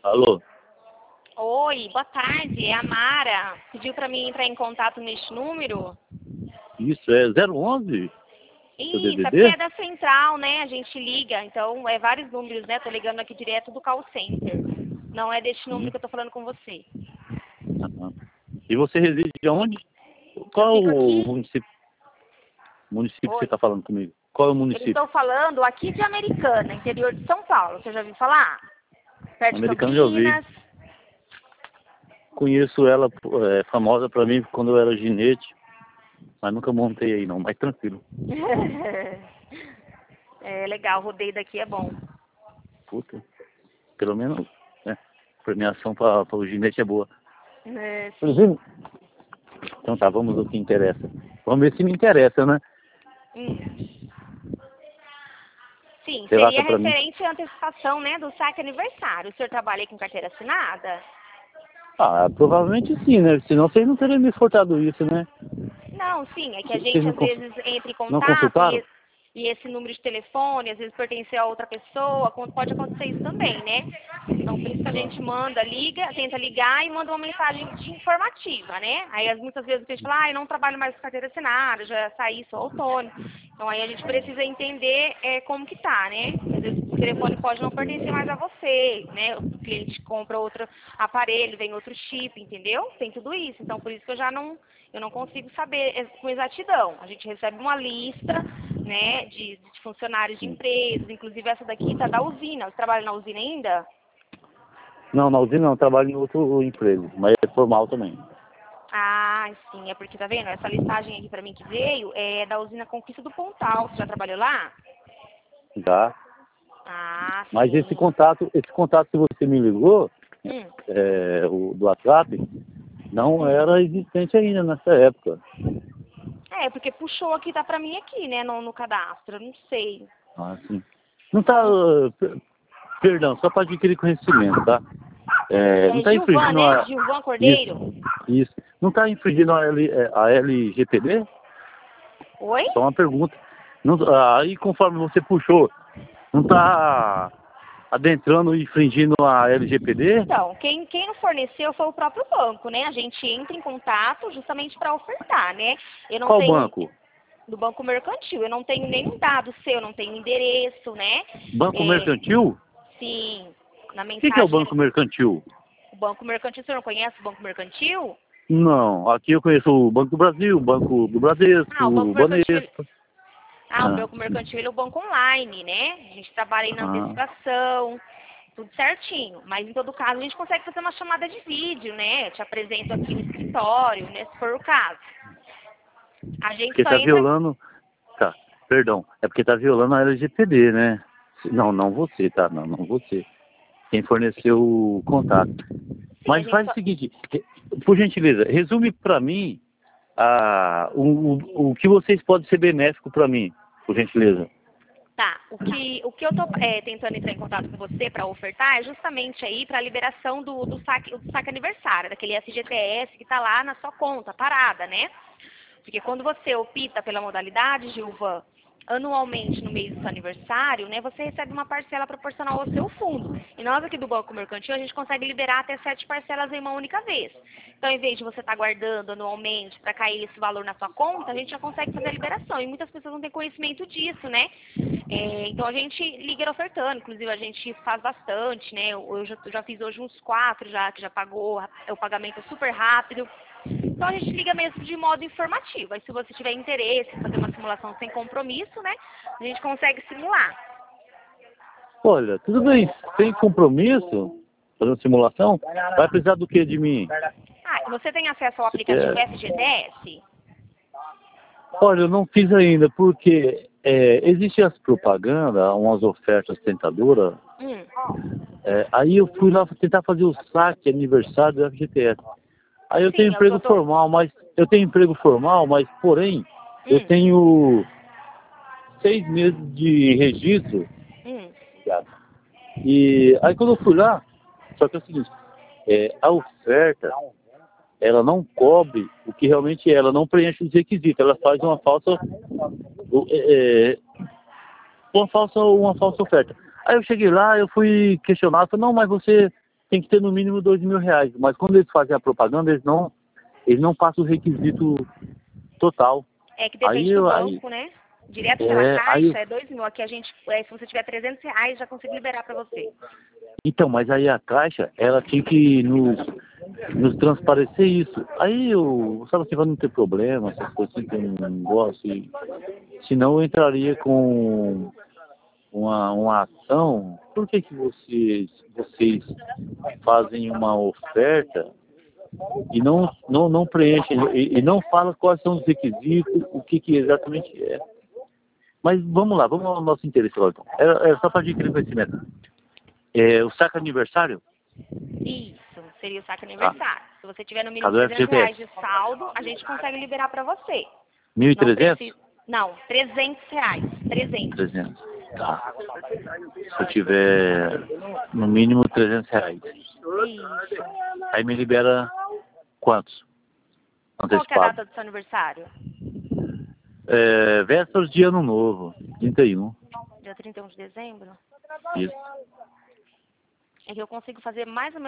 Alô? Oi, boa tarde, é a Mara. Pediu para mim entrar em contato neste número? Isso é 011? Seu Isso, é porque DDD? é da central, né? A gente liga, então é vários números, né? Tô ligando aqui direto do call center. Não é deste número Sim. que eu tô falando com você. Aham. E você reside onde? Eu Qual fico o aqui. município que você Oi. está falando comigo? Qual é o Eu município? estou falando aqui de Americana, interior de São Paulo. Você já ouviu falar? Perto de Americano já ouvi. Campinas. Conheço ela, é famosa para mim quando eu era ginete, mas nunca montei aí não, mas tranquilo. É legal, o rodeio daqui é bom. Puta, pelo menos, né? Premiação para o ginete é boa. É, sim. Inclusive, então tá, vamos ao que interessa. Vamos ver se me interessa, né? Hum. Sim, seria Relata para mim. referente à antecipação, né, do saque aniversário. O senhor trabalha aí com carteira assinada? Ah, provavelmente sim, né? Senão vocês não teriam me furtado isso, né? Não, sim, é que a Vocês gente não, às vezes entra em não contato consultaram? e esse número de telefone às vezes pertence a outra pessoa, pode acontecer isso também, né? Então por isso que a gente manda, liga, tenta ligar e manda uma mensagem informativa, né? Aí muitas vezes a gente fala, ah, eu não trabalho mais com carteira assinada, já saí, sou autônomo. Então aí a gente precisa entender como que tá, né? Às vezes o telefone pode não pertencer mais a você, né? O cliente compra outro aparelho, vem outro chip, entendeu? Tem tudo isso. Então por isso que eu não consigo saber com exatidão. A gente recebe uma lista, né, de funcionários de empresas, inclusive essa daqui está da usina. Você trabalha na usina ainda? Não, na usina não, eu trabalho em outro emprego, mas é formal também. Ah, sim, é porque tá vendo? Essa listagem aqui para mim que veio é da usina Conquista do Pontal. Você já trabalhou lá? Já. Ah, Mas sim. esse contato que você me ligou, Hum. o do WhatsApp, não era existente ainda nessa época. É, porque puxou aqui, tá pra mim aqui, né, no cadastro. Eu não sei. Ah, sim. Não tá, perdão, só para adquirir conhecimento, tá? Não É está Gilvan, infringindo né? a... Gilvan Isso, Cordeiro? isso. Não está infringindo a LGPD? Oi? Só uma pergunta. Não, aí, conforme você puxou, não está adentrando e infringindo a LGPD? Então, quem não forneceu foi o próprio banco, né? A gente entra em contato justamente para ofertar, né? Eu não Qual tenho, banco? do Banco Mercantil, eu não tenho nenhum dado seu, eu não tenho endereço, né? Banco É, Mercantil? sim, na O que é o mensagem, Banco Mercantil? o Banco Mercantil, você não conhece o Banco Mercantil? Não, aqui eu conheço o Banco do Brasil, o Banco do Bradesco, Ah, o o Banco Mercantil, Banespa. o Ah, Banco Mercantil ele é o banco online, né? A gente trabalha aí na ah. antecipação, tudo certinho. Mas em todo caso a gente consegue fazer uma chamada de vídeo, né? Eu te apresento aqui no escritório, né? Se for o caso. A gente Porque só está entra. violando... Tá, perdão. É porque está violando a LGPD, né? Não, não você, tá? Não, não você. Quem forneceu o contato. Sim, a Mas gente faz o só. seguinte, por gentileza, resume para mim o que vocês podem ser benéfico para mim, por gentileza. Tá. O que eu tô tentando entrar em contato com você para ofertar é justamente aí para a liberação do saque aniversário, daquele FGTS que está lá na sua conta, parada, né? Porque quando você opta pela modalidade, Gilvan, anualmente no mês do seu aniversário, né, você recebe uma parcela proporcional ao seu fundo. E nós aqui do Banco Mercantil, a gente consegue liberar até 7 parcelas em uma única vez. Então, em vez de você estar guardando anualmente para cair esse valor na sua conta, a gente já consegue fazer a liberação. E muitas pessoas não têm conhecimento disso, né? Então, a gente liga ofertando. Inclusive, a gente faz bastante, né? Eu já fiz hoje uns 4 já, que já pagou. O pagamento é super rápido. Então a gente liga mesmo de modo informativo. Aí se você tiver interesse em fazer uma simulação sem compromisso, né? A gente consegue simular. Olha, tudo bem, sem compromisso, fazendo simulação, vai precisar do que de mim? Ah, e você tem acesso ao Você aplicativo quer... FGTS? Olha, eu não fiz ainda, porque existem as propagandas, umas ofertas tentadoras. Aí eu fui lá tentar fazer o saque aniversário do FGTS. Aí eu tenho Sim, é o que emprego eu tô. formal, mas porém, eu Hum, tenho 6 meses de registro. hum. E aí quando eu fui lá, só que é o seguinte, a oferta, ela não cobre o que realmente é, ela não preenche os requisitos, ela faz uma falsa oferta. Aí eu cheguei lá, eu fui questionado, falei, não, mas você tem que ter no mínimo R$ 2.000. Mas quando eles fazem a propaganda, eles não passam o requisito total. É que depende do banco, né? Direto pela Caixa é 2.000. Aqui a gente, se você tiver R$ 300, já consigo liberar para você. Então, mas aí a Caixa, ela tinha que nos transparecer isso. Aí eu, sabe assim, vai não ter problema, essas coisas assim, que eu não gosto. Senão eu entraria com uma ação. Por que vocês fazem uma oferta e não preenchem, e não falam quais são os requisitos, o que exatamente é? Mas vamos lá, vamos ao nosso interesse lá, então. Era só para adquirir conhecimento. O saque aniversário? Isso, seria o saque aniversário. Se você tiver no mínimo Cadê R$ 300 de saldo, a gente consegue liberar para você. 1.300? Não, R$ 300. 300. Tá. Se eu tiver no mínimo R$ 300. Isso. Aí me libera quantos? Qual que é a Antecipado. data do seu aniversário? Vésperas de Ano Novo, 31. Dia 31 de dezembro? Isso. É que eu consigo fazer mais ou menos